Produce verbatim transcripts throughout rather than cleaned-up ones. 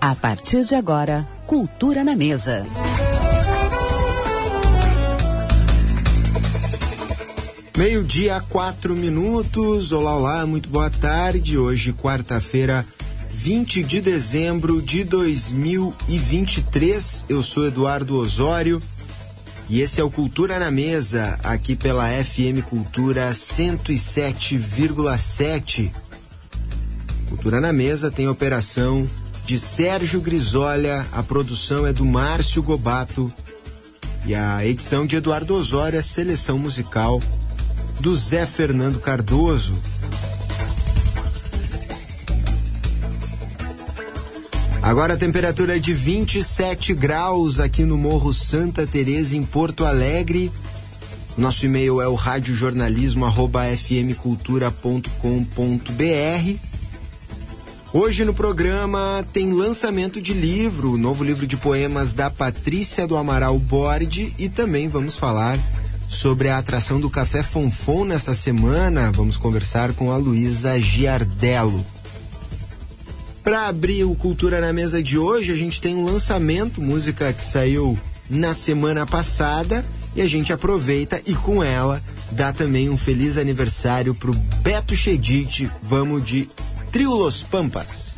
A partir de agora, Cultura na Mesa. Meio-dia, quatro minutos. Olá, olá, muito boa tarde. Hoje, quarta-feira, vinte de dezembro de dois mil e vinte e três. Eu sou Eduardo Osório e esse é o Cultura na Mesa, aqui pela F M Cultura cento e sete vírgula sete. Cultura na Mesa tem operação de Sérgio Grisolha, a produção é do Márcio Gobato e a edição de Eduardo Osório, a seleção musical do Zé Fernando Cardoso. Agora a temperatura é de vinte e sete graus aqui no Morro Santa Teresa, em Porto Alegre. Nosso e-mail é o radiojornalismo arroba f m cultura ponto com ponto b r. Hoje no programa tem lançamento de livro, o novo livro de poemas da Patrícia do Amaral Borde, e também vamos falar sobre a atração do Café Fonfon nessa semana. Vamos conversar com a Luísa Giardello. Para abrir o Cultura na Mesa de hoje, a gente tem um lançamento, música que saiu na semana passada, e a gente aproveita e com ela dá também um feliz aniversário pro Beto Chedid. Vamos de Trio Los Pampas.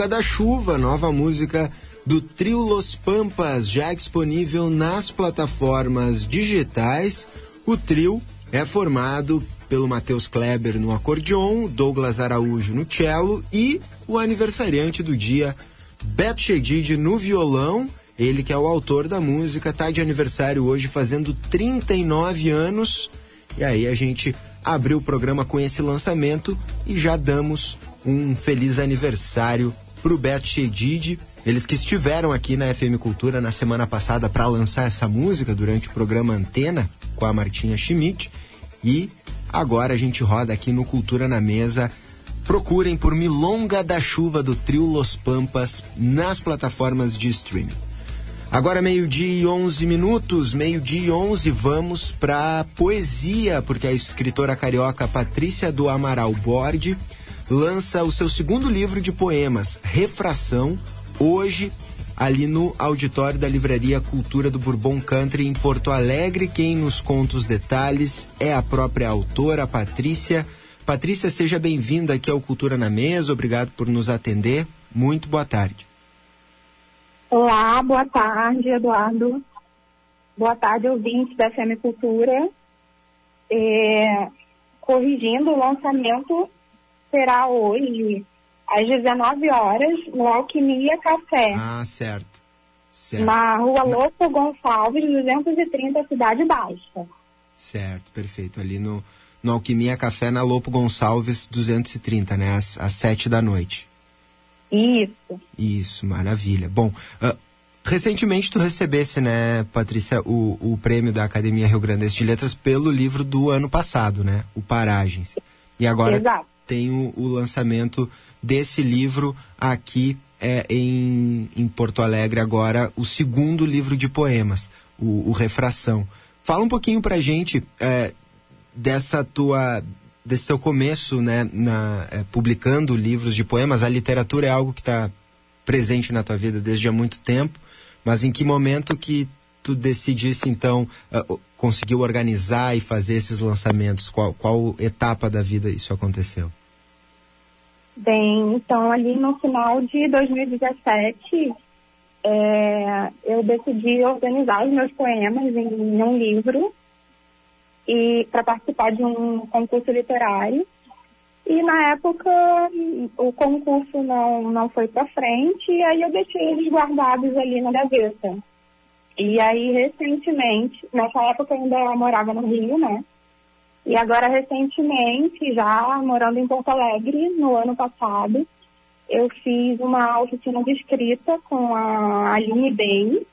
Milonga da Chuva, nova música do trio Los Pampas, já disponível nas plataformas digitais. O trio é formado pelo Matheus Kleber no acordeon, Douglas Araújo no cello e o aniversariante do dia, Beto Chedid, no violão. Ele que é o autor da música, tá de aniversário hoje, fazendo trinta e nove anos. E aí a gente abriu o programa com esse lançamento e já damos um feliz aniversário pro Beto Chedid. Eles que estiveram aqui na F M Cultura na semana passada para lançar essa música durante o programa Antena com a Martinha Schmidt. E agora a gente roda aqui no Cultura na Mesa. Procurem por Milonga da Chuva do trio Los Pampas nas plataformas de streaming. Agora meio-dia e onze minutos, meio-dia e onze, vamos para poesia, porque a escritora carioca Patrícia do Amaral Bordi lança o seu segundo livro de poemas, Refração, hoje, ali no auditório da Livraria Cultura do Bourbon Country, em Porto Alegre. Quem nos conta os detalhes é a própria autora, Patrícia. Patrícia, seja bem-vinda aqui ao Cultura na Mesa, obrigado por nos atender. Muito boa tarde. Olá, boa tarde, Eduardo. Boa tarde, ouvintes da F M Cultura. É, corrigindo, o lançamento será hoje às dezenove horas, no Alquimia Café. Ah, certo. certo. Na rua Lopo Gonçalves, duzentos e trinta, Cidade Baixa. Certo, perfeito. Ali no, no Alquimia Café, na Lopo Gonçalves, duzentos e trinta, né? Às, às sete da noite. Isso. Isso, maravilha. Bom, uh, recentemente tu recebesse, né, Patrícia, o, o prêmio da Academia Rio Grandense de Letras pelo livro do ano passado, né? O Paragens. E agora Exato. tem o, o lançamento desse livro aqui é, em, em Porto Alegre agora, o segundo livro de poemas, o, o Refração. Fala um pouquinho pra gente é, dessa tua, desse seu começo, né, na, é, publicando livros de poemas. A literatura é algo que está presente na tua vida desde há muito tempo, mas em que momento que tu decidisse, então, uh, conseguiu organizar e fazer esses lançamentos? Qual, qual etapa da vida isso aconteceu? Bem, então ali no final de dois mil e dezessete, é, eu decidi organizar os meus poemas em, em um livro e para participar de um concurso literário. E na época o concurso não, não foi para frente, e aí eu deixei eles guardados ali na gaveta. E aí recentemente, nessa época eu ainda morava no Rio, né? E agora recentemente, já morando em Porto Alegre, no ano passado, eu fiz uma oficina de escrita com a Aline Bey.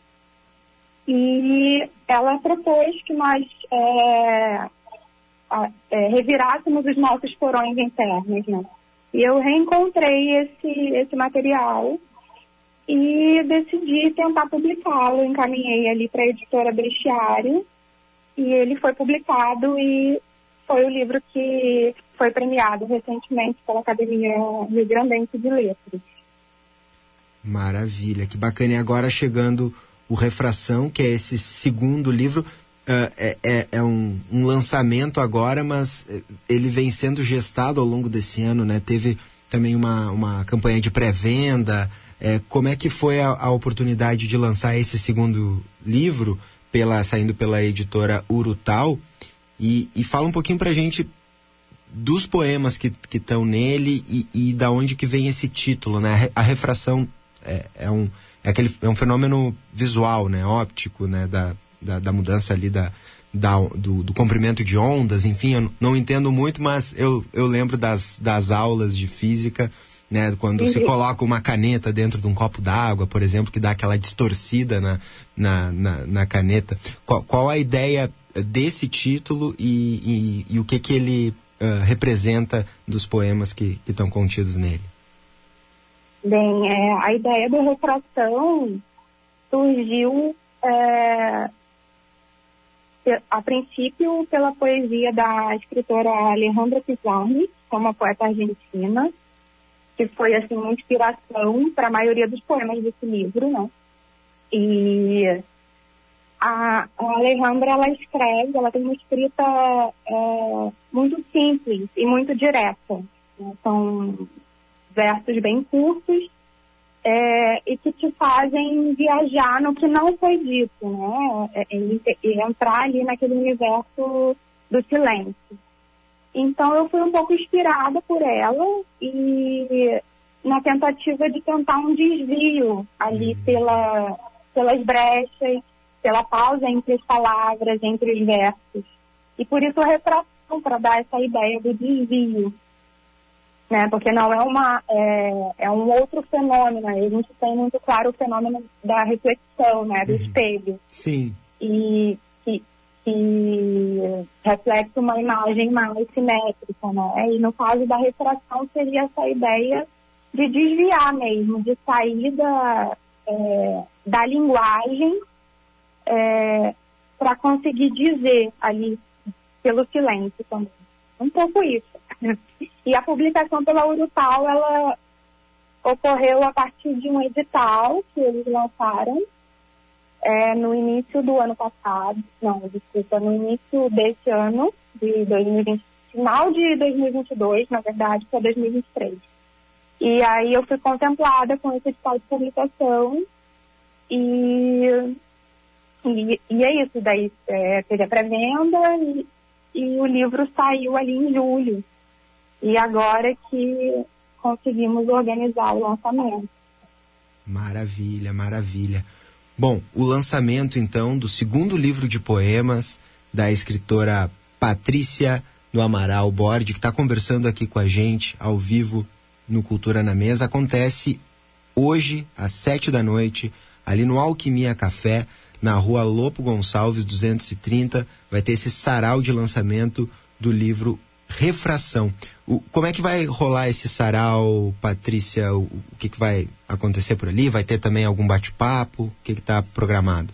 E ela propôs que nós é, é, revirássemos os nossos porões internos, né? E eu reencontrei esse, esse material e decidi tentar publicá-lo. Encaminhei ali para a editora Bestiário e ele foi publicado e foi o livro que foi premiado recentemente pela Academia Rio Grandense de Letras. Maravilha, que bacana. E agora chegando o Refração, que é esse segundo livro, uh, é, é, é um, um lançamento agora, mas ele vem sendo gestado ao longo desse ano, né? Teve também uma, uma campanha de pré-venda. É, como é que foi a, a oportunidade de lançar esse segundo livro, pela, saindo pela editora Urutau? E, e fala um pouquinho pra gente dos poemas que estão nele e, e da onde que vem esse título, né? A refração é, é, um, é, aquele, é um fenômeno visual, né? Óptico, né? Da, da, da mudança ali da, da, do, do comprimento de ondas, enfim, eu não entendo muito, mas eu, eu lembro das, das aulas de física, né, quando uhum. se coloca uma caneta dentro de um copo d'água, por exemplo, que dá aquela distorcida na, na, na, na caneta. Qual, qual a ideia desse título e, e, e o que, que ele uh, representa dos poemas que estão contidos nele? Bem, é, a ideia da refração surgiu é, a princípio pela poesia da escritora Alejandra Pizarro, que é uma poeta argentina, que foi, assim, uma inspiração para a maioria dos poemas desse livro, né? E a, a Alejandra, ela escreve, ela tem uma escrita é, muito simples e muito direta. Né? São versos bem curtos, é, e que te fazem viajar no que não foi dito, né? E, e entrar ali naquele universo do silêncio. Então eu fui um pouco inspirada por ela e na tentativa de tentar um desvio ali pela, pelas brechas, pela pausa entre as palavras, entre os versos. E por isso a refração, para dar essa ideia do desvio. Né? Porque não é uma é, é um outro fenômeno. A gente tem muito claro o fenômeno da reflexão, né? Do uhum. espelho. Sim. E que, que reflete uma imagem mais simétrica, né? E no caso da refração seria essa ideia de desviar mesmo, de sair da, é, da linguagem é, para conseguir dizer ali pelo silêncio também. Um pouco isso. E a publicação pela Urutau, ela ocorreu a partir de um edital que eles lançaram é, no início do ano passado, não, desculpa, no início desse ano, de dois mil e vinte, final de dois mil e vinte e dois, na verdade, para dois mil e vinte e três. E aí eu fui contemplada com esse edital de publicação e, e, e é isso, daí é, teve a pré-venda e, e o livro saiu ali em julho. E agora que conseguimos organizar o lançamento. Maravilha, maravilha. Bom, o lançamento, então, do segundo livro de poemas da escritora Patrícia do Amaral Bordi, que está conversando aqui com a gente, ao vivo, no Cultura na Mesa, acontece hoje, às sete da noite, ali no Alquimia Café, na rua Lopo Gonçalves, duzentos e trinta. Vai ter esse sarau de lançamento do livro Refração. O, como é que vai rolar esse sarau, Patrícia? O, o que, que vai acontecer por ali? Vai ter também algum bate-papo? O que está programado?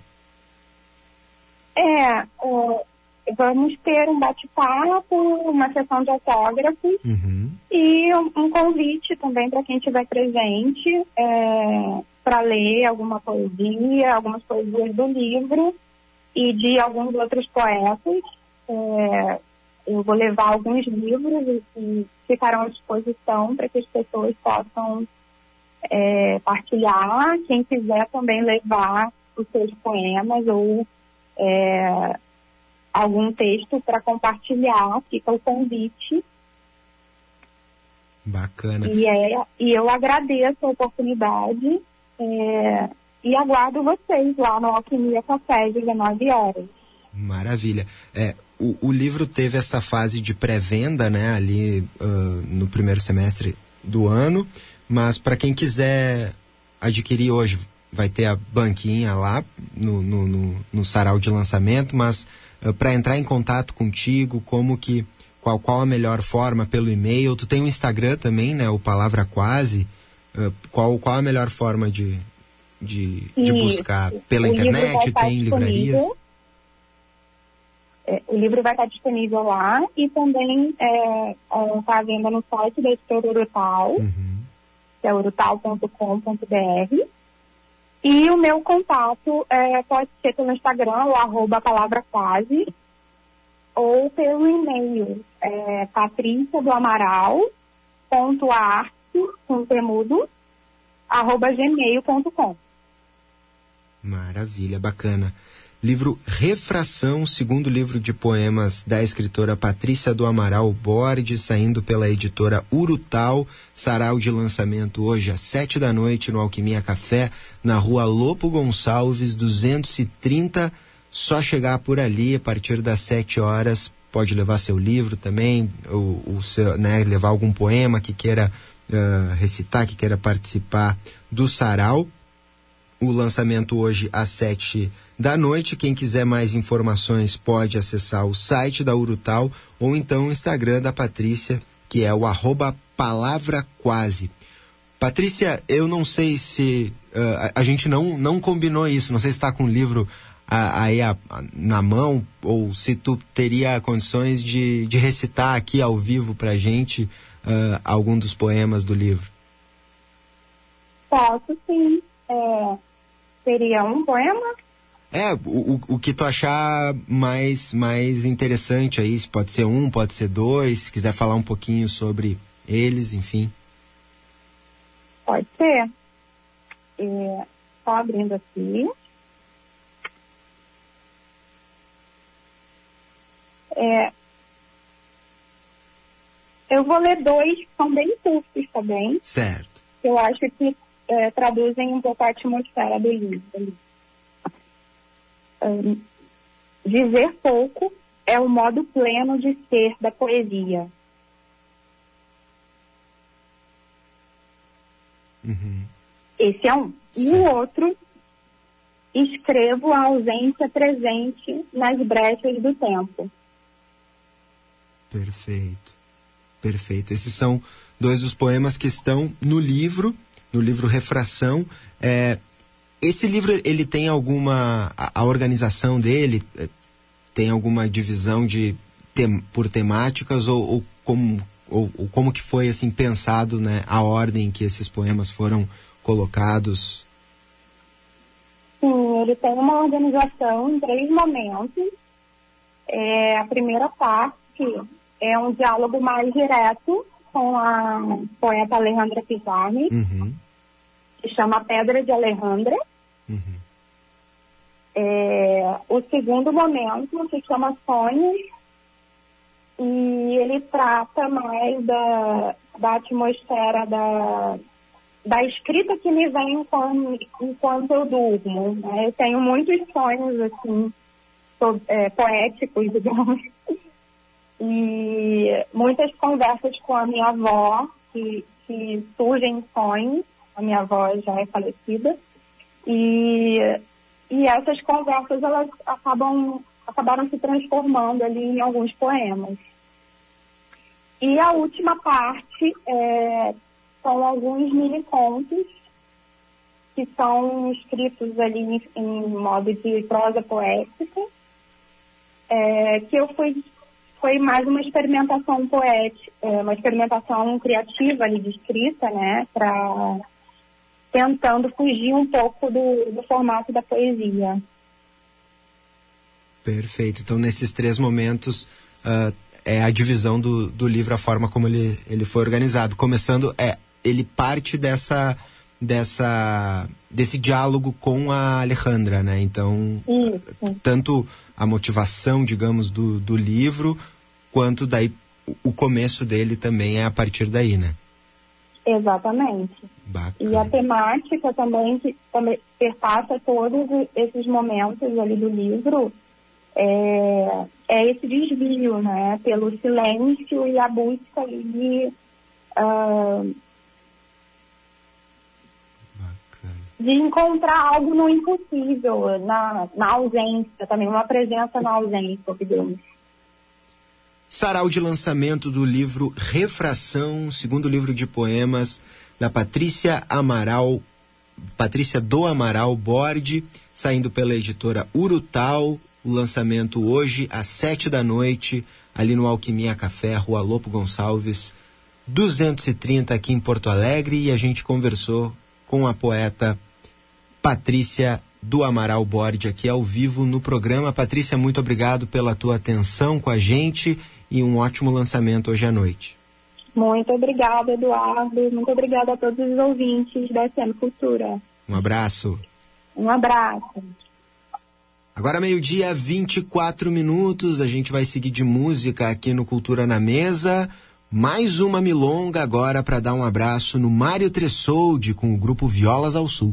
É, uh, vamos ter um bate-papo, uma sessão de autógrafos uhum. e um, um convite também para quem estiver presente é, para ler alguma poesia, algumas poesias do livro e de alguns outros poetas. É, Eu vou levar alguns livros que ficarão à disposição para que as pessoas possam é, partilhar. Quem quiser também levar os seus poemas ou é, algum texto para compartilhar, fica o convite. Bacana. E, é, e eu agradeço a oportunidade é, e aguardo vocês lá no Alquimia Café, às dezenove horas. Maravilha. É, o, o livro teve essa fase de pré-venda, né, ali uh, no primeiro semestre do ano, mas para quem quiser adquirir hoje, vai ter a banquinha lá no, no, no, no sarau de lançamento, mas uh, para entrar em contato contigo, como que, qual, qual a melhor forma? Pelo e-mail? Tu tem um Instagram também, né, o Palavra Quase, uh, qual, qual a melhor forma de, de, de buscar? Pela o internet? Tem livrarias? O livro vai estar disponível lá e também está à venda no site da editora Urutau, uhum. que é urutau ponto com ponto b r. E o meu contato é, pode ser pelo Instagram, o arroba palavra quase, ou pelo e-mail, é, patrícia do amaral ponto arte, com temudo, arroba gmail ponto com. Maravilha, bacana. Livro Refração, segundo livro de poemas da escritora Patrícia do Amaral Bordi, saindo pela editora Urutau. Sarau de lançamento hoje às sete da noite no Alquimia Café, na rua Lopo Gonçalves, duzentos e trinta. Só chegar por ali a partir das sete horas. Pode levar seu livro também, o, o seu, né, levar algum poema que queira uh, recitar, que queira participar do sarau. O lançamento hoje às sete da noite. Quem quiser mais informações pode acessar o site da Urutau ou então o Instagram da Patrícia, que é o arroba Palavra Quase. Patrícia, eu não sei se uh, a, a gente não, não combinou isso, não sei se está com o livro a, aí a, a, na mão ou se tu teria condições de, de recitar aqui ao vivo pra gente uh, algum dos poemas do livro. Posso sim. É... Seria um poema? É, o, o que tu achar mais, mais interessante aí, pode ser um, pode ser dois, se quiser falar um pouquinho sobre eles, enfim. Pode ser. É, só abrindo aqui. É, eu vou ler dois que são bem curtos também. Certo. Eu acho que é, traduzem um pouco a atmosfera do livro. Um, dizer pouco é o modo pleno de ser da poesia. Uhum. Esse é um. E Certo. o outro, escrevo a ausência presente nas brechas do tempo. Perfeito. Perfeito. Esses são dois dos poemas que estão no livro, no livro Refração. É, esse livro, ele tem alguma... A, a organização dele é, tem alguma divisão de tem, por temáticas ou, ou, como, ou, ou como que foi assim, pensado, né, a ordem em que esses poemas foram colocados? Sim, ele tem uma organização em três momentos. É, a primeira parte é um diálogo mais direto com a poeta Alejandra Pizarro, Uhum. que chama Pedra de Alejandra. Uhum. É, o segundo momento se chama Sonhos, e ele trata mais da, da atmosfera da, da escrita que me vem enquanto, enquanto eu durmo, né? Eu tenho muitos sonhos assim, so, é, poéticos, digamos, e muitas conversas com a minha avó que, que surgem em sonhos. A minha avó já é falecida, e, e essas conversas elas acabam, acabaram se transformando ali em alguns poemas. E a última parte é, são alguns mini-contos que são escritos ali em, em modo de prosa poética, é, que eu fui, foi mais uma experimentação poética, é, uma experimentação criativa ali de escrita, né, para tentando fugir um pouco do, do formato da poesia. Perfeito. Então, nesses três momentos, uh, é a divisão do, do livro, a forma como ele, ele foi organizado. Começando, é, ele parte dessa, dessa, desse diálogo com a Alejandra, né? Então, Isso. tanto a motivação, digamos, do, do livro, quanto daí o, o começo dele também é a partir daí, né? Exatamente. Bacana. E a temática também, que também perpassa todos esses momentos ali do livro, é, é esse desvio, né? Pelo silêncio e a busca ali de, uh, de encontrar algo no impossível, na, na ausência também, uma presença na ausência, digamos. Sarau de lançamento do livro Refração, segundo livro de poemas da Patrícia Amaral, Patrícia do Amaral Bordi, saindo pela editora Urutau. O lançamento hoje às sete da noite, ali no Alquimia Café, Rua Lopo Gonçalves, duzentos e trinta, aqui em Porto Alegre. E a gente conversou com a poeta Patrícia do Amaral Bordi aqui ao vivo no programa. Patrícia, muito obrigado pela tua atenção com a gente e um ótimo lançamento hoje à noite. Muito obrigada, Eduardo. Muito obrigada a todos os ouvintes da F M Cultura. Um abraço. Um abraço. Agora meio-dia, vinte e quatro minutos, a gente vai seguir de música aqui no Cultura na Mesa. Mais uma milonga agora para dar um abraço no Mário Tressoldi com o grupo Violas ao Sul.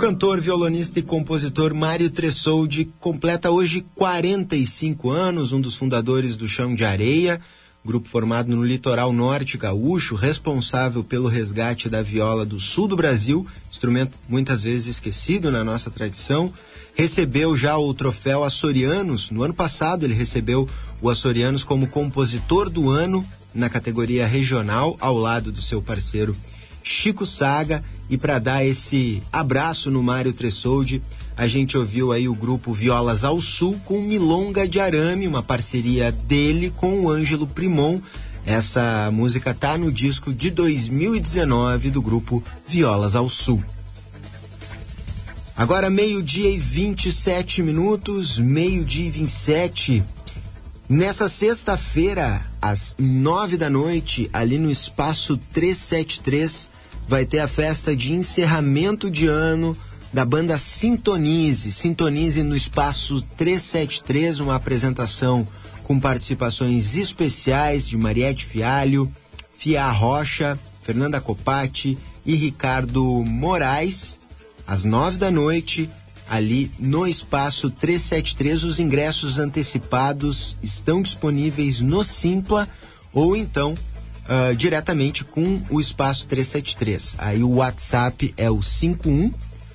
cantor, violonista e compositor Mário Tressoldi completa hoje quarenta e cinco anos, um dos fundadores do Chão de Areia, grupo formado no litoral norte gaúcho, responsável pelo resgate da viola do sul do Brasil, instrumento muitas vezes esquecido na nossa tradição. Recebeu já o troféu Açorianos. No ano passado ele recebeu o Açorianos como compositor do ano na categoria regional, ao lado do seu parceiro Chico Saga. E para dar esse abraço no Mário Tressoldi, a gente ouviu aí o grupo Violas ao Sul com Milonga de Arame, uma parceria dele com o Ângelo Primon. Essa música tá no disco de dois mil e dezenove do grupo Violas ao Sul. Agora meio-dia e vinte e sete minutos, meio-dia e vinte e sete. Nessa sexta-feira, às nove da noite, ali no Espaço trezentos e setenta e três, vai ter a festa de encerramento de ano da banda Sintonize. Sintonize no Espaço trezentos e setenta e três, uma apresentação com participações especiais de Mariette Fialho, Fia Rocha, Fernanda Copati e Ricardo Moraes. Às nove da noite, ali no Espaço trezentos e setenta e três, os ingressos antecipados estão disponíveis no Simpla ou então uh, diretamente com o Espaço trezentos e setenta e três. Aí o WhatsApp é o cinco um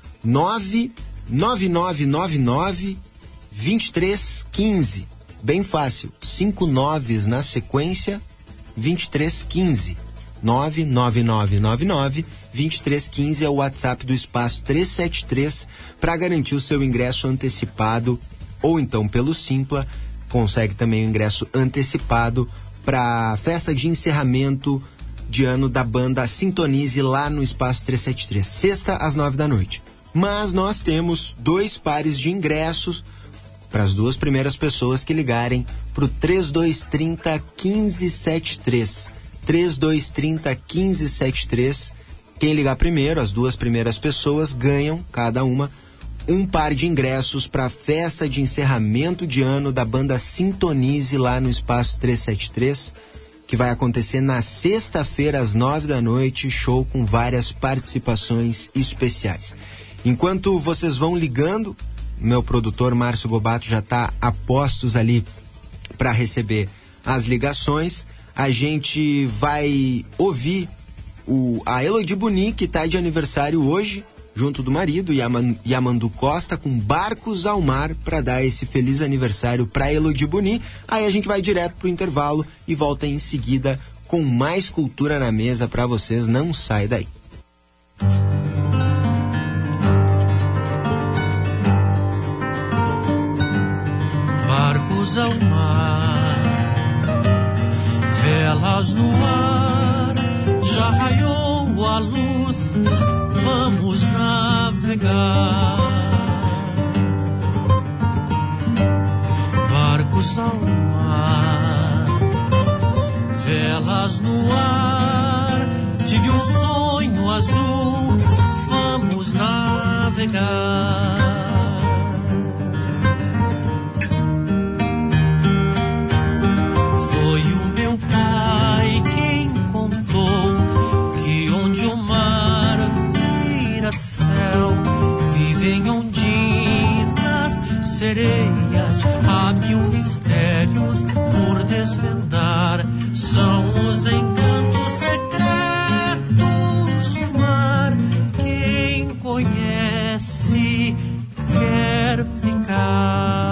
nove nove nove nove nove dois três um cinco. Bem fácil, cinco noves na sequência, vinte e três quinze. nove nove nove nove nove dois três um cinco é o WhatsApp do Espaço trezentos e setenta e três para garantir o seu ingresso antecipado, ou então pelo Simpla consegue também o ingresso antecipado para a festa de encerramento de ano da banda Sintonize lá no Espaço trezentos e setenta e três, sexta às nove da noite. Mas nós temos dois pares de ingressos para as duas primeiras pessoas que ligarem para o três dois três zero um cinco sete três. três dois três zero um cinco sete três. Quem ligar primeiro, as duas primeiras pessoas ganham, cada uma, um par de ingressos para a festa de encerramento de ano da banda Sintonize lá no Espaço trezentos e setenta e três, que vai acontecer na sexta-feira às nove da noite, show com várias participações especiais. Enquanto vocês vão ligando, meu produtor Márcio Gobato já está a postos ali para receber as ligações. A gente vai ouvir o, a Elodie Buni, que está de aniversário hoje, junto do marido, Yaman, Yamandu Costa, com Barcos ao Mar, para dar esse feliz aniversário para Elodie Buni. Aí a gente vai direto pro intervalo e volta em seguida com mais Cultura na Mesa para vocês. Não sai daí. Barcos ao mar, velas no ar, já raiou a luz, vamos navegar. Barcos ao mar, velas no ar, tive um sonho azul, vamos navegar. Céu, vivem ondinas, sereias, há mil mistérios por desvendar. São os encantos secretos do mar. Quem conhece quer ficar.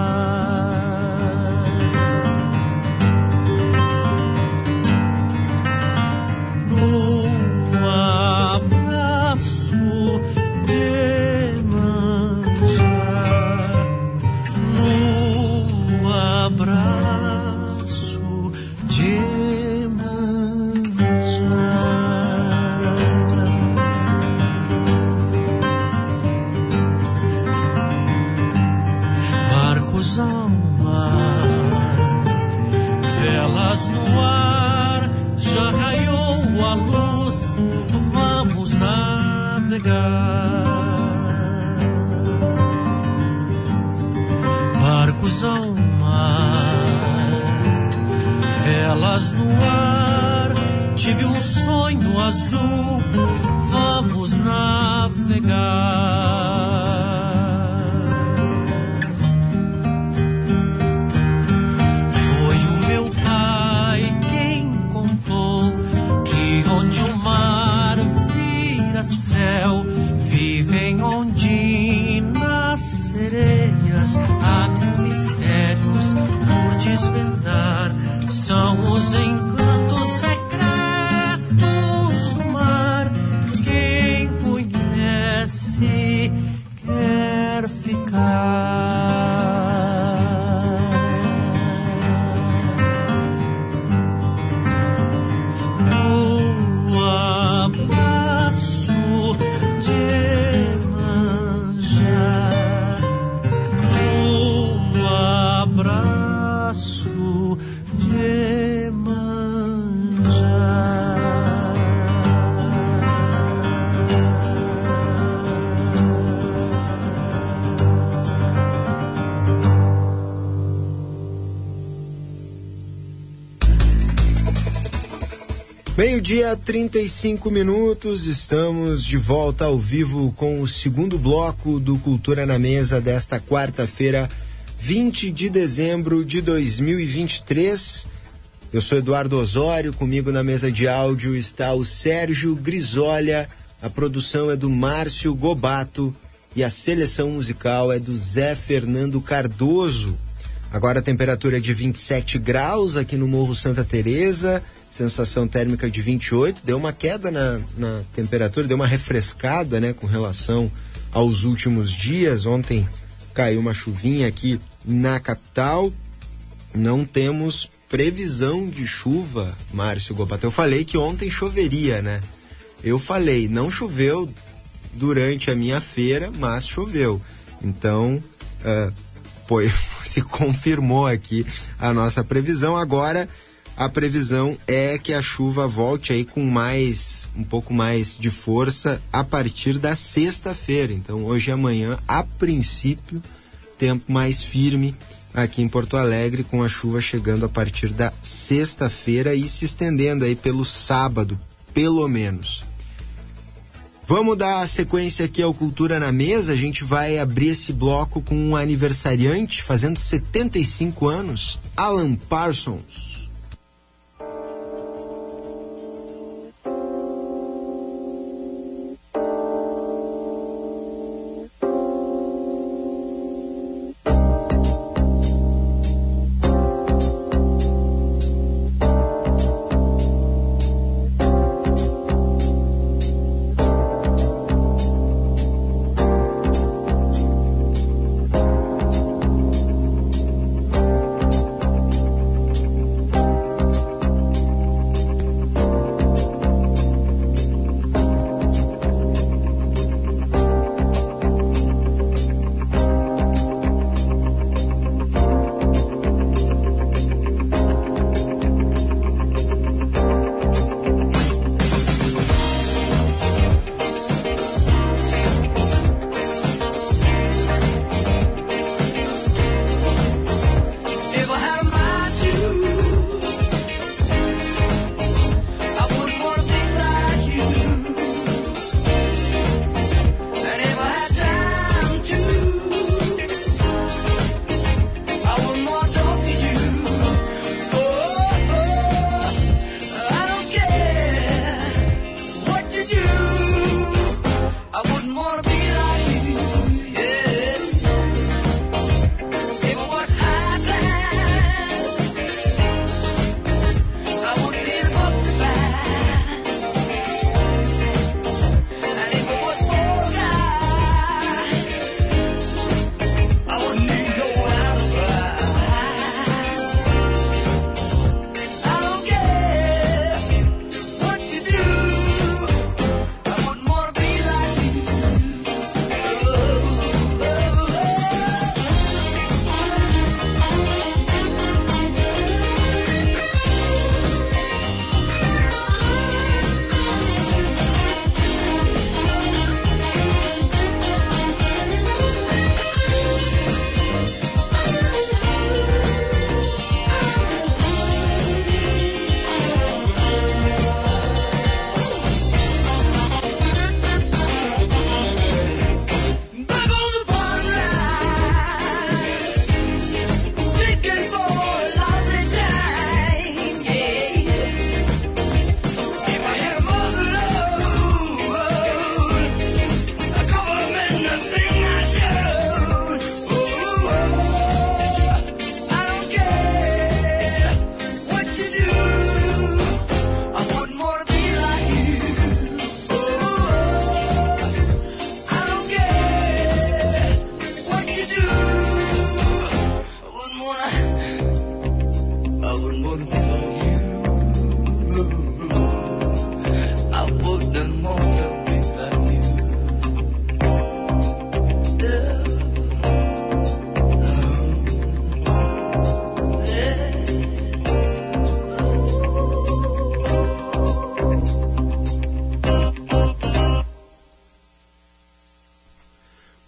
Barcos ao mar, velas no ar, tive um sonho azul, vamos navegar. Foi o meu pai quem contou que onde o mar vira céu, vivem ondinas, sereias, há mil mistérios por desvendar, são os encantos secretos do mar. Quem conhece quer ficar. O abraço de Iemanjá, o abraço de Iemanjá. Meio-dia, trinta e cinco minutos, estamos de volta ao vivo com o segundo bloco do Cultura na Mesa desta quarta-feira, vinte de dezembro de dois mil e vinte e três. Eu sou Eduardo Osório, comigo na mesa de áudio está o Sérgio Grisolha, a produção é do Márcio Gobato e a seleção musical é do Zé Fernando Cardoso. Agora a temperatura é de vinte e sete graus aqui no Morro Santa Teresa, sensação térmica de vinte e oito, deu uma queda na, na temperatura, deu uma refrescada, né, com relação aos últimos dias. Ontem caiu uma chuvinha aqui na capital, não temos previsão de chuva, Márcio Gobato. Eu falei que ontem choveria, né? Eu falei, não choveu durante a minha feira, mas choveu. Então, uh, foi, se confirmou aqui a nossa previsão. Agora, a previsão é que a chuva volte aí com mais, um pouco mais de força a partir da sexta-feira. Então, hoje e amanhã, a princípio, tempo mais firme aqui em Porto Alegre, com a chuva chegando a partir da sexta-feira e se estendendo aí pelo sábado, pelo menos. Vamos dar sequência aqui ao Cultura na Mesa. A gente vai abrir esse bloco com um aniversariante fazendo setenta e cinco anos, Alan Parsons.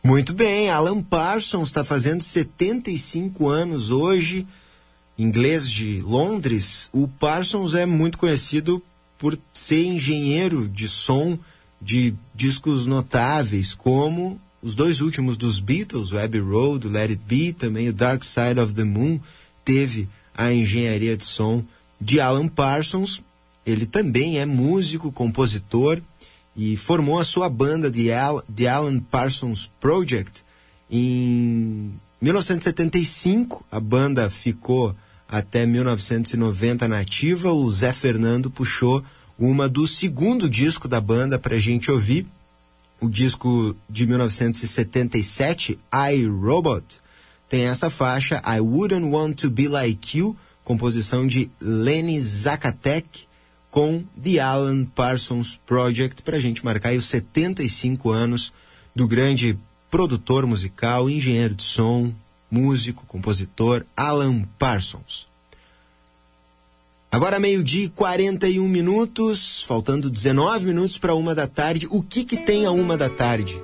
Muito bem, Alan Parsons está fazendo setenta e cinco anos hoje, inglês de Londres. O Parsons é muito conhecido por ser engenheiro de som de discos notáveis, como os dois últimos dos Beatles, o Abbey Road, o Let It Be, também o Dark Side of the Moon, teve a engenharia de som de Alan Parsons. Ele também é músico, compositor e formou a sua banda The, Al- The Alan Parsons Project em mil novecentos e setenta e cinco. A banda ficou até mil novecentos e noventa na ativa. O Zé Fernando puxou uma do segundo disco da banda para a gente ouvir, o disco de mil novecentos e setenta e sete, I, Robot. Tem essa faixa, I Wouldn't Want to Be Like You, composição de Lenny Zakatek, com The Alan Parsons Project, para a gente marcar aí os setenta e cinco anos do grande produtor musical, engenheiro de som, músico, compositor, Alan Parsons. Agora meio-dia e quarenta e um minutos, faltando dezenove minutos para uma da tarde. O que que tem a uma da tarde?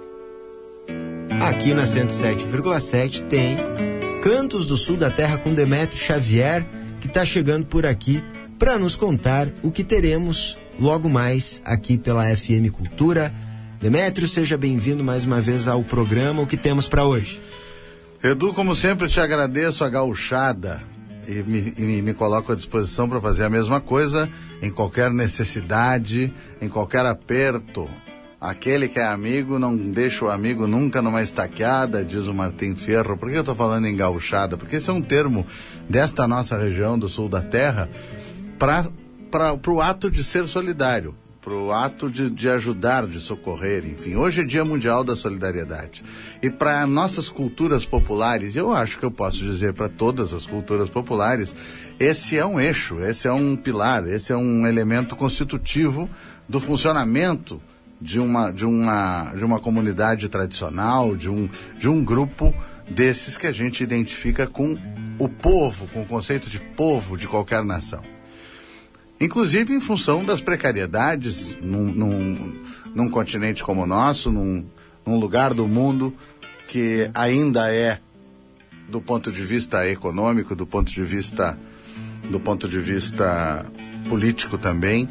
Aqui na cento e sete vírgula sete tem Cantos do Sul da Terra com Demétrio Xavier, que está chegando por aqui para nos contar o que teremos logo mais aqui pela F M Cultura. Demétrio, seja bem-vindo mais uma vez ao programa. O que temos para hoje? Edu, como sempre, te agradeço a gauchada e me, e me coloco à disposição para fazer a mesma coisa em qualquer necessidade, em qualquer aperto. Aquele que é amigo não deixa o amigo nunca numa estaqueada, diz o Martim Fierro. Por que eu estou falando em gauchada? Porque esse é um termo desta nossa região do sul da terra para o ato de ser solidário, para o ato de, de ajudar, de socorrer, enfim. Hoje é Dia Mundial da Solidariedade. E para nossas culturas populares, eu acho que eu posso dizer para todas as culturas populares, esse é um eixo, esse é um pilar, esse é um elemento constitutivo do funcionamento de uma, de uma, de uma comunidade tradicional, de um, de um grupo desses que a gente identifica com o povo, com o conceito de povo de qualquer nação. Inclusive em função das precariedades num, num, num continente como o nosso, num, num lugar do mundo que ainda é, do ponto de vista econômico, do ponto de vista, do ponto de vista político também,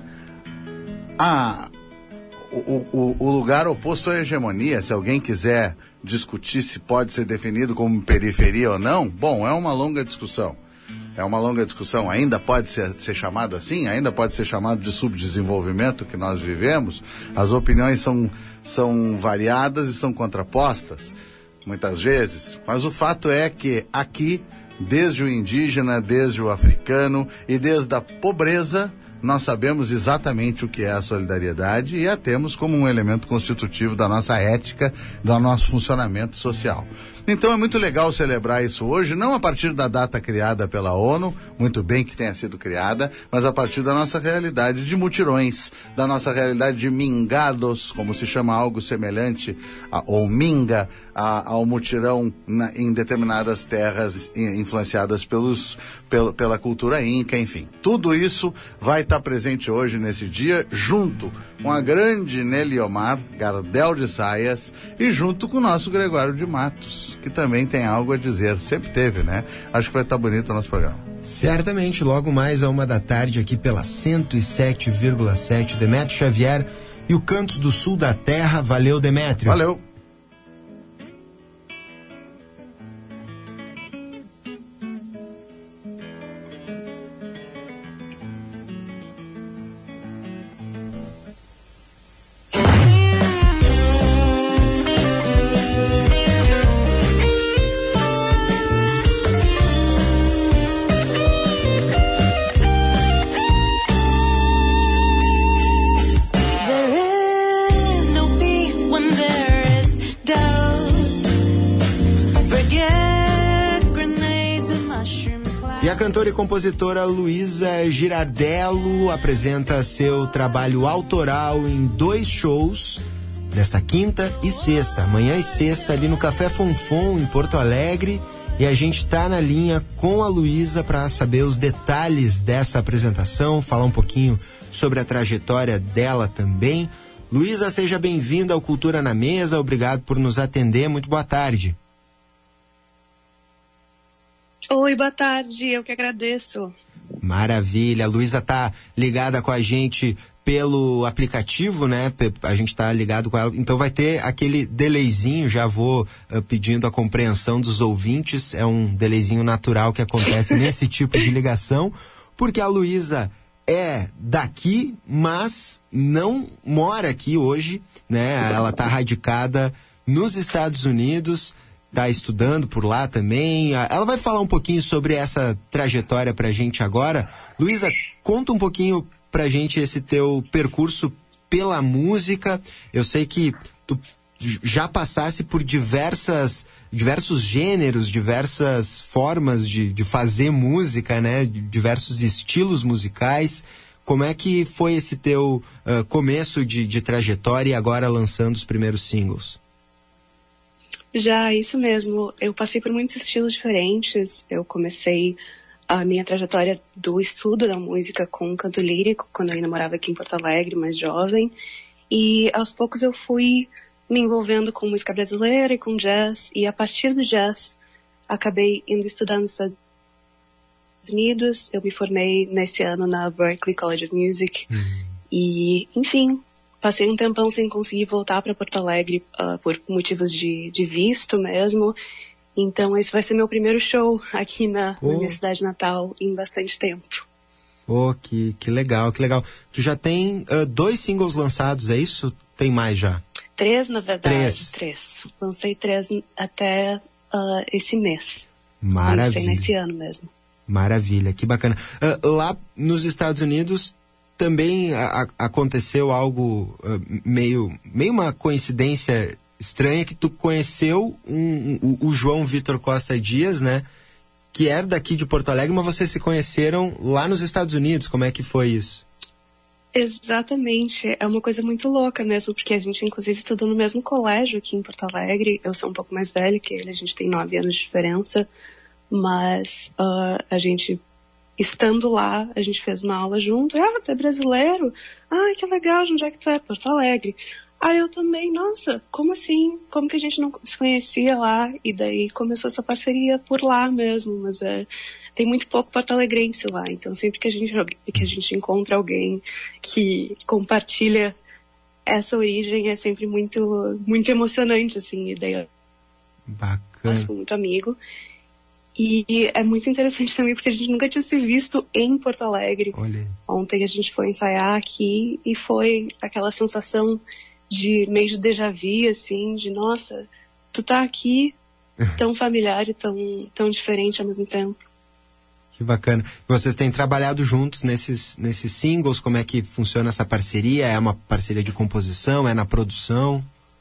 a O, o, o lugar oposto à hegemonia. Se alguém quiser discutir se pode ser definido como periferia ou não, bom, é uma longa discussão. É uma longa discussão. Ainda pode ser, ser chamado assim? Ainda pode ser chamado de subdesenvolvimento que nós vivemos? As opiniões são, são variadas e são contrapostas, muitas vezes. Mas o fato é que aqui, desde o indígena, desde o africano e desde a pobreza, nós sabemos exatamente o que é a solidariedade e a temos como um elemento constitutivo da nossa ética, do nosso funcionamento social. Então é muito legal celebrar isso hoje, não a partir da data criada pela ONU, muito bem que tenha sido criada, mas a partir da nossa realidade de mutirões, da nossa realidade de mingados, como se chama algo semelhante, a, ou minga, a, ao mutirão na, em determinadas terras influenciadas pelos, pel, pela cultura inca, enfim. Tudo isso vai estar presente hoje nesse dia, junto com a grande Neliomar Gardel de Saias e junto com o nosso Gregório de Matos, que também tem algo a dizer, sempre teve, né? Acho que vai estar bonito o nosso programa. Certamente, logo mais a uma da tarde aqui pela cento e sete vírgula sete, Demétrio Xavier e o Cantos do Sul da Terra. Valeu, Demétrio. Valeu. E a cantora e compositora Luísa Girardello apresenta seu trabalho autoral em dois shows, nesta quinta e sexta, amanhã e sexta, ali no Café Fonfon, em Porto Alegre. E a gente está na linha com a Luísa para saber os detalhes dessa apresentação, falar um pouquinho sobre a trajetória dela também. Luísa, seja bem-vinda ao Cultura na Mesa, obrigado por nos atender, muito boa tarde. Oi, boa tarde, eu que agradeço. Maravilha, a Luísa tá ligada com a gente pelo aplicativo, né? A gente tá ligado com ela, então vai ter aquele delayzinho, já vou uh, pedindo a compreensão dos ouvintes, é um delayzinho natural que acontece nesse tipo de ligação, porque a Luísa é daqui, mas não mora aqui hoje, né? Ela tá radicada nos Estados Unidos, tá estudando por lá também. Ela vai falar um pouquinho sobre essa trajetória pra gente agora. Luísa, conta um pouquinho pra gente esse teu percurso pela música. Eu sei que tu já passasse por diversas, diversos gêneros, diversas formas de, de fazer música, né? Diversos estilos musicais. Como é que foi esse teu uh, começo de, de trajetória e agora lançando os primeiros singles? Já, isso mesmo. Eu passei por muitos estilos diferentes. Eu comecei a minha trajetória do estudo da música com canto lírico, quando eu ainda morava aqui em Porto Alegre, mais jovem. E aos poucos eu fui me envolvendo com música brasileira e com jazz. E a partir do jazz, acabei indo estudar nos Estados Unidos. Eu me formei nesse ano na Berklee College of Music. Uhum. E, enfim, passei um tempão sem conseguir voltar para Porto Alegre uh, por motivos de, de visto mesmo. Então esse vai ser meu primeiro show aqui na, oh. na minha cidade natal em bastante tempo. Oh, que, que legal, que legal. Tu já tem uh, dois singles lançados, é isso? Tem mais já? Três, na verdade. Três. Três. Lancei três até uh, esse mês. Maravilha. Lancei nesse ano mesmo. Maravilha, que bacana. Uh, lá nos Estados Unidos também a, a, aconteceu algo uh, meio, meio uma coincidência estranha, que tu conheceu um, um, o João Vitor Costa Dias, né? Que era daqui de Porto Alegre, mas vocês se conheceram lá nos Estados Unidos. Como é que foi isso? Exatamente. É uma coisa muito louca mesmo, porque a gente inclusive estudou no mesmo colégio aqui em Porto Alegre. Eu sou um pouco mais velha que ele, a gente tem nove anos de diferença, mas uh, a gente, estando lá, a gente fez uma aula junto. Ah, tu é brasileiro? Ah, que legal, de onde é que tu é? Porto Alegre. Ah, eu também, nossa, como assim? Como que a gente não se conhecia lá? E daí começou essa parceria por lá mesmo, mas é, tem muito pouco porto-alegrense lá, então sempre que a gente, que a gente encontra alguém que compartilha essa origem é sempre muito, muito emocionante, assim, e daí eu sou muito amigo. E é muito interessante também porque a gente nunca tinha se visto em Porto Alegre. Olha. Ontem a gente foi ensaiar aqui e foi aquela sensação de meio de déjà vu, assim, de nossa, tu tá aqui tão familiar e tão, tão diferente ao mesmo tempo. Que bacana. Vocês têm trabalhado juntos nesses, nesses singles, como é que funciona essa parceria? É uma parceria de composição, é na produção?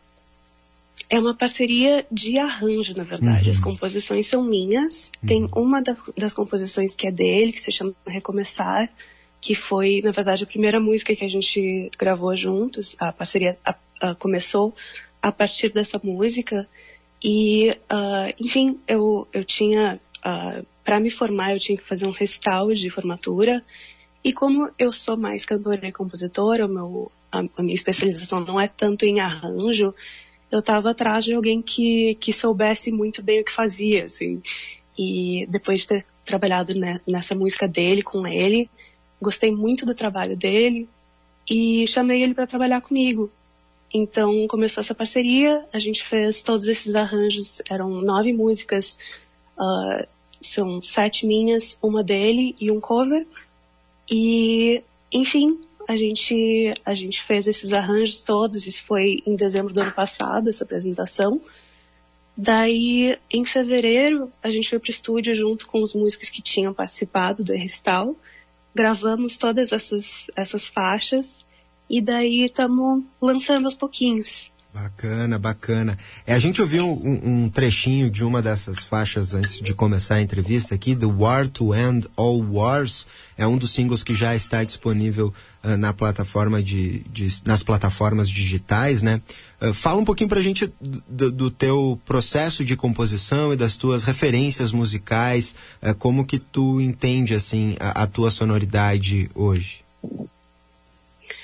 É uma parceria de arranjo, na verdade. Uhum. As composições são minhas. Uhum. Tem uma da, das composições que é dele, que se chama Recomeçar, que foi, na verdade, a primeira música que a gente gravou juntos. A parceria a, a, começou a partir dessa música. E, uh, enfim, eu, eu tinha, uh, para me formar, eu tinha que fazer um recital de formatura. E como eu sou mais cantora e compositora, o meu, a, a minha especialização não é tanto em arranjo, eu estava atrás de alguém que, que soubesse muito bem o que fazia, assim. E depois de ter trabalhado né, nessa música dele, com ele, gostei muito do trabalho dele e chamei ele para trabalhar comigo. Então começou essa parceria, a gente fez todos esses arranjos, eram nove músicas, uh, são sete minhas, uma dele e um cover. E, enfim, a gente, a gente fez esses arranjos todos, isso foi em dezembro do ano passado, essa apresentação. Daí, em fevereiro, a gente foi para o estúdio junto com os músicos que tinham participado do recital. Gravamos todas essas, essas faixas e daí estamos lançando aos pouquinhos. Bacana, bacana. É, a gente ouviu um, um trechinho de uma dessas faixas antes de começar a entrevista aqui, The War to End All Wars. É um dos singles que já está disponível uh, na plataforma de, de, nas plataformas digitais, né? Uh, fala um pouquinho pra gente do, do teu processo de composição e das tuas referências musicais, uh, como que tu entende, assim, a, a tua sonoridade hoje?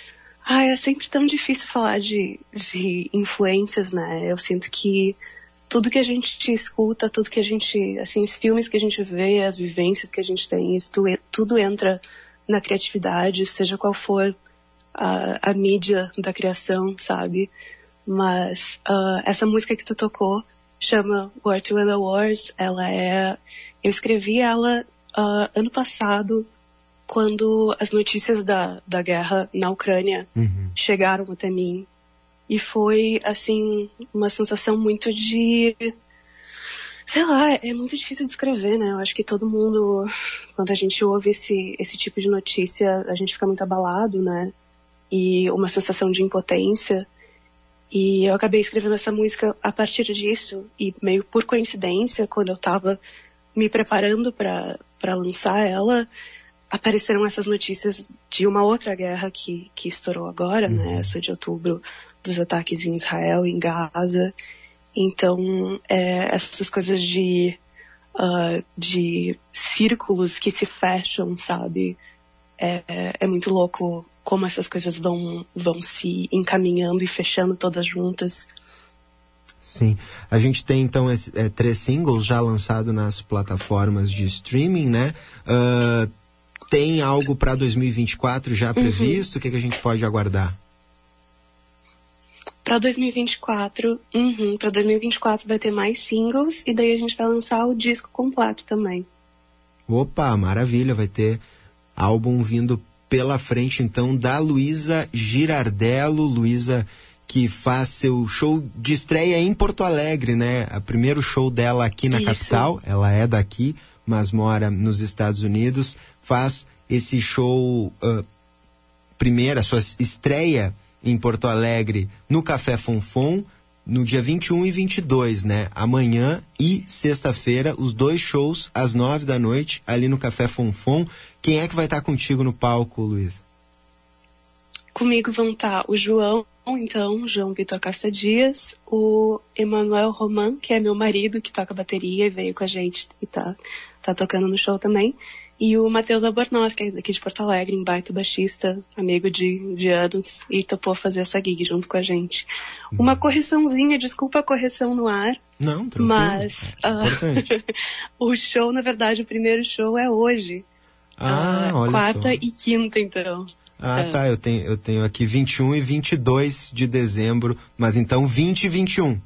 Ah, é sempre tão difícil falar de, de influências, né? Eu sinto que tudo que a gente escuta, tudo que a gente, assim, os filmes que a gente vê, as vivências que a gente tem, isso tudo, tudo entra na criatividade, seja qual for a, a mídia da criação, sabe? Mas uh, essa música que tu tocou chama War to the Wars. Ela é... Eu escrevi ela uh, ano passado, quando as notícias da, da guerra na Ucrânia uhum. chegaram até mim. E foi, assim, uma sensação muito de... Sei lá, é muito difícil de escrever, né? Eu acho que todo mundo, quando a gente ouve esse, esse tipo de notícia, a gente fica muito abalado, né? E uma sensação de impotência. E eu acabei escrevendo essa música a partir disso. E meio por coincidência, quando eu tava me preparando para para lançar ela, apareceram essas notícias de uma outra guerra que, que estourou agora, uhum. né? Essa de outubro, dos ataques em Israel e em Gaza. Então, é, essas coisas de, uh, de círculos que se fecham, sabe? É, é muito louco como essas coisas vão, vão se encaminhando e fechando todas juntas. Sim. A gente tem, então, esse, é, três singles já lançados nas plataformas de streaming, né? Uh, tem algo para dois mil e vinte e quatro já previsto? Uhum. O que, que a gente pode aguardar? Para dois mil e vinte e quatro, uhum, para dois mil e vinte e quatro vai ter mais singles e daí a gente vai lançar o disco completo também. Opa, maravilha, vai ter álbum vindo pela frente então da Luísa Girardello. Luísa que faz seu show de estreia em Porto Alegre, né? O primeiro show dela aqui na Isso. capital, ela é daqui, mas mora nos Estados Unidos, faz esse show, uh, primeira, sua estreia em Porto Alegre, no Café Fonfon, no dia vinte e um e vinte e dois, né? Amanhã e sexta-feira, os dois shows às nove da noite, ali no Café Fonfon. Quem é que vai estar contigo no palco, Luísa? Comigo vão estar o João, então, João Vitor Costa Dias, o Emanuel Roman, que é meu marido, que toca bateria e veio com a gente e tá, tá tocando no show também. E o Matheus Albornoz, que é daqui de Porto Alegre, um baita baixista, amigo de, de anos, e topou fazer essa gig junto com a gente. Hum. Uma correçãozinha, desculpa a correção no ar. Não, tranquilo. Mas é uh, o show, na verdade, o primeiro show é hoje. Ah, uh, olha quarta só. e quinta, então. Ah, é. tá, eu tenho, eu tenho aqui vinte e um e vinte e dois de dezembro, mas então vinte e vinte e um.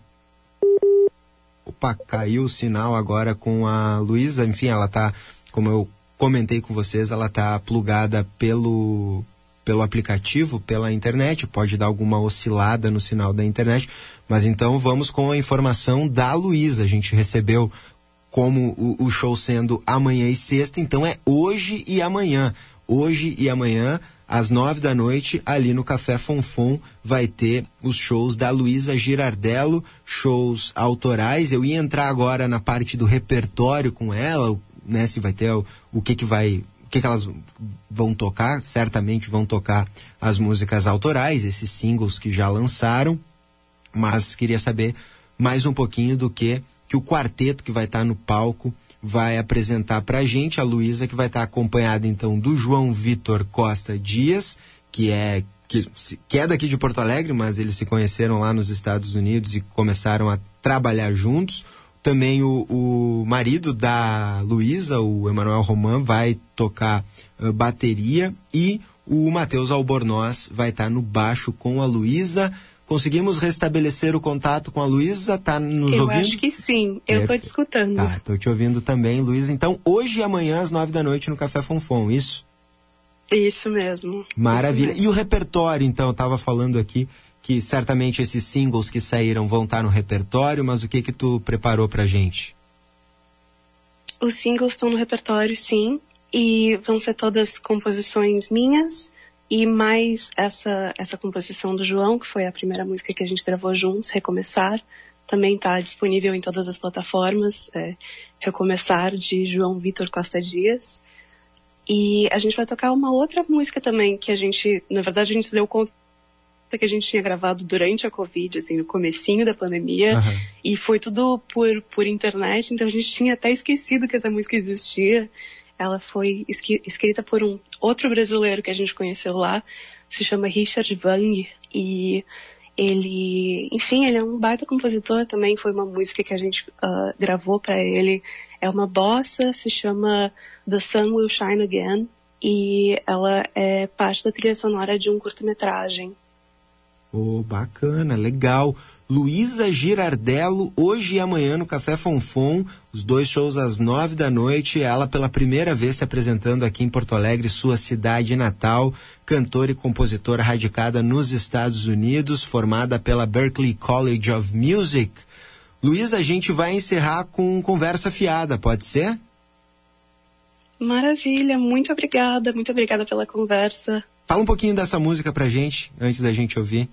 Opa, caiu o sinal agora com a Luísa, enfim, ela tá, como eu comentei com vocês, ela está plugada pelo, pelo aplicativo, pela internet, pode dar alguma oscilada no sinal da internet, mas então vamos com a informação da Luísa. A gente recebeu como o, o show sendo amanhã e sexta, então é hoje e amanhã. Hoje e amanhã, às nove da noite, ali no Café Fonfon, vai ter os shows da Luísa Girardello, shows autorais. Eu ia entrar agora na parte do repertório com ela, né, se vai ter o, o que que vai, o que que elas vão tocar. Certamente vão tocar as músicas autorais, esses singles que já lançaram, mas queria saber mais um pouquinho do que que o quarteto que vai estar no palco vai apresentar pra gente. A Luísa, que vai estar acompanhada então do João Vitor Costa Dias, que é que, que é daqui de Porto Alegre, mas eles se conheceram lá nos Estados Unidos e começaram a trabalhar juntos. Também o, o marido da Luísa, o Emanuel Roman, vai tocar uh, bateria, e o Matheus Albornoz vai estar no baixo com a Luísa. Conseguimos restabelecer o contato com a Luísa? Tá nos eu ouvindo? Eu acho que sim, eu estou te escutando. Tá, estou te ouvindo também, Luísa. Então, hoje e amanhã, às nove da noite, no Café Fonfon, isso? Isso mesmo. Maravilha. Isso mesmo. E o repertório, então, eu estava falando aqui que certamente esses singles que saíram vão estar no repertório, mas o que que tu preparou pra gente? Os singles estão no repertório, sim, e vão ser todas composições minhas, e mais essa, essa composição do João, que foi a primeira música que a gente gravou juntos, Recomeçar, também está disponível em todas as plataformas, é, Recomeçar, de João Vitor Costa Dias. E a gente vai tocar uma outra música também, que a gente, na verdade, a gente se deu conta que a gente tinha gravado durante a Covid, assim, no comecinho da pandemia, uhum. E foi tudo por, por internet, então a gente tinha até esquecido que essa música existia. Ela foi esqui- escrita por um outro brasileiro que a gente conheceu lá, se chama Richard Wang, e ele, enfim, ele é um baita compositor também. Foi uma música que a gente uh, gravou para ele. É uma bossa, se chama The Sun Will Shine Again, e ela é parte da trilha sonora de um curta-metragem. Oh, bacana, legal. Luísa Girardello, hoje e amanhã no Café Fonfon, os dois shows às nove da noite, ela pela primeira vez se apresentando aqui em Porto Alegre, sua cidade natal, cantora e compositora radicada nos Estados Unidos, formada pela Berklee College of Music. Luísa, a gente vai encerrar com conversa fiada, pode ser? Maravilha, muito obrigada, muito obrigada pela conversa. Fala um pouquinho dessa música pra gente, antes da gente ouvir.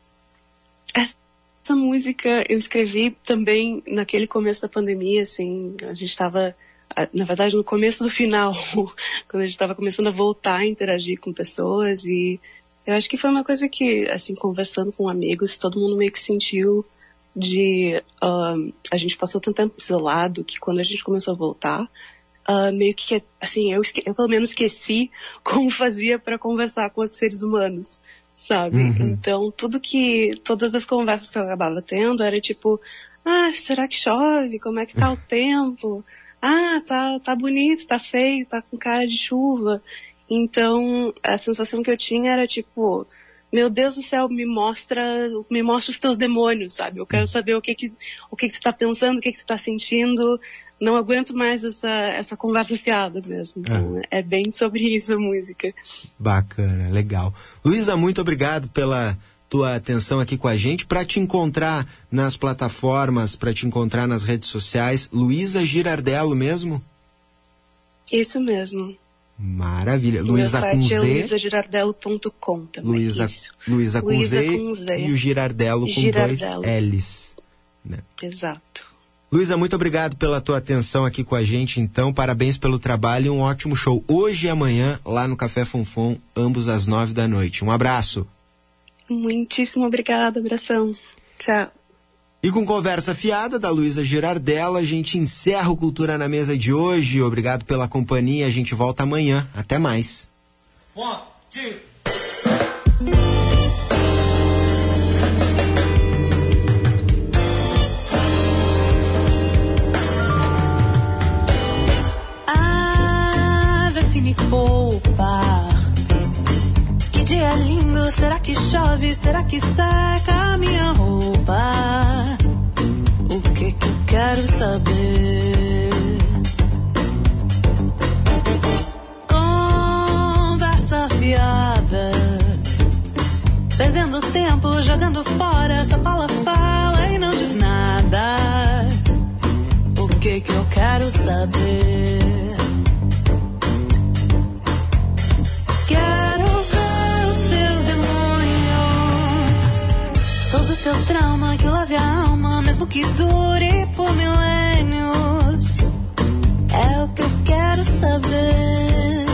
Essa música eu escrevi também naquele começo da pandemia, assim, a gente estava, na verdade, no começo do final, quando a gente estava começando a voltar a interagir com pessoas, e eu acho que foi uma coisa que, assim, conversando com amigos, todo mundo meio que sentiu de, uh, a gente passou tanto tempo isolado que quando a gente começou a voltar, uh, meio que, assim, eu, esque- eu pelo menos esqueci como fazia para conversar com outros seres humanos, sabe? Uhum. Então, tudo que, todas as conversas que eu acabava tendo era tipo, ah, será que chove? Como é que tá o tempo? Ah, tá, tá bonito, tá feio, tá com cara de chuva. Então, a sensação que eu tinha era tipo, meu Deus do céu, me mostra, me mostra os teus demônios, sabe? Eu quero saber o que que, o que que você tá pensando, o que que você tá sentindo. Não aguento mais essa, essa conversa fiada mesmo. Então, é. é bem sobre isso a música. Bacana, legal. Luísa, muito obrigado pela tua atenção aqui com a gente. Para te encontrar nas plataformas, para te encontrar nas redes sociais, Luísa Girardello mesmo? Isso mesmo. Maravilha. Luísa com Z. É luísa girardello ponto com também. Luísa, Luísa com, Z, com Z e o Girardello com Girardello. dois L's. Né? Exato. Luísa, muito obrigado pela tua atenção aqui com a gente, então, parabéns pelo trabalho e um ótimo show hoje e amanhã lá no Café Fonfon, ambos às nove da noite. Um abraço. Muitíssimo obrigada, abração. Tchau. E com conversa fiada da Luísa Girardello, a gente encerra o Cultura na Mesa de hoje. Obrigado pela companhia, a gente volta amanhã. Até mais. One, two. Me poupa. Que dia lindo, será que chove? Será que seca a minha roupa? O que que eu quero saber? Conversa fiada, perdendo tempo, jogando fora. Só fala, fala e não diz nada. O que que eu quero saber? Quero ver os teus demônios, todo teu trauma que lave a alma, mesmo que dure por milênios. É o que eu quero saber.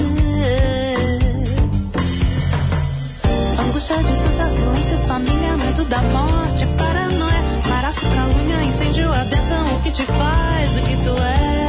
Angústia, distância, silêncio, família, medo da morte, paranoia, parafuso, calúnia, incêndio, a benção, o que te faz, o que tu és.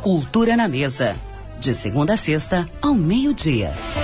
Cultura na Mesa, de segunda a sexta ao meio-dia.